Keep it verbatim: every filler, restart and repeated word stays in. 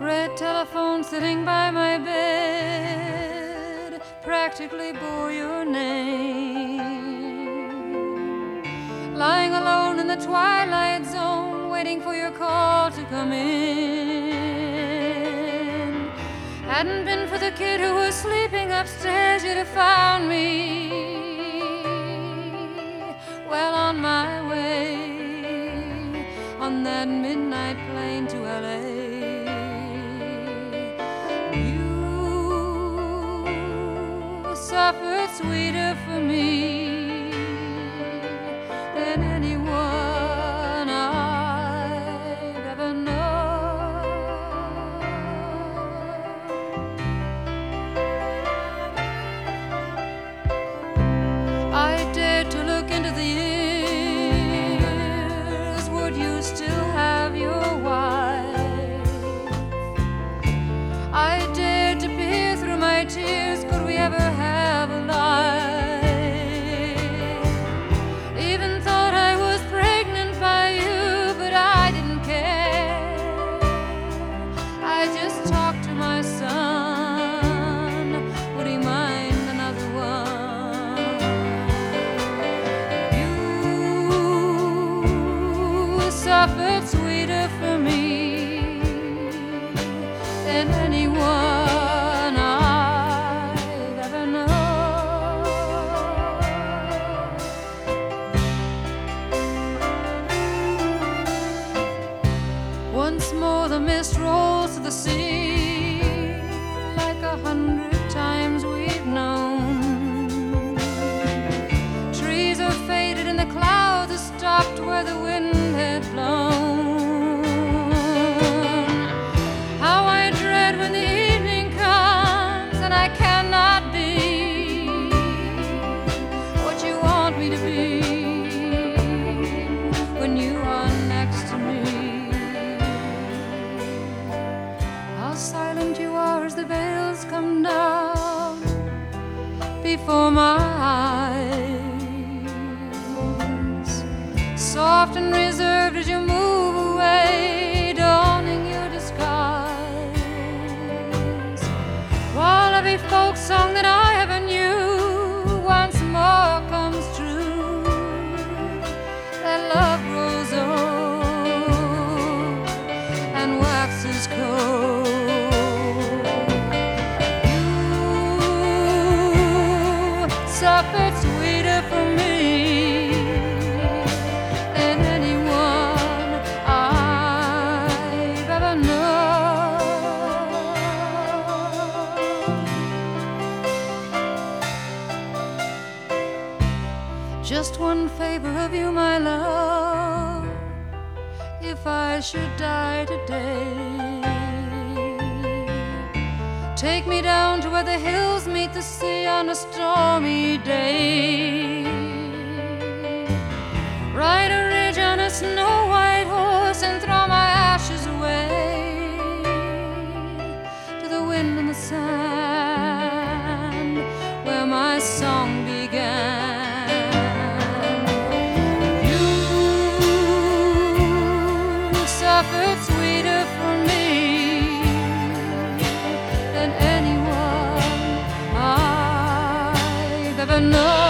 Red telephone sitting by my bed practically bore your name. Lying alone in the twilight zone, waiting for your call to come in. Hadn't been for the kid who was sleeping upstairs, you'd have found me well on my way on that midnight plane to L A. Suffered sweeter for me than anyone I've ever known. I dared to look into the years. Would you still have your wife? I dared to peer through my tears. Could we ever have suffered sweeter for me than anyone I've ever known. Once more the mist rolls to the sea like a hundred times we've known. Trees are faded and the clouds are stopped where the wind had blown. How I dread when the evening comes and I cannot be what you want me to be when you are next to me. How silent you are as the veils come down before my eyes. Soft and reserved as you move away, donning your disguise, while every folk song that I ever knew once more comes true. That love grows old and waxes cold. You suffered sweeter for me Just one favor of you, my love, if I should die today. Take me down to where the hills meet the sea on a stormy day. Ride a ridge on a snow-white horse and throw my ashes away to the wind and the sand where my song began. Suffered sweeter for me than anyone I've ever known.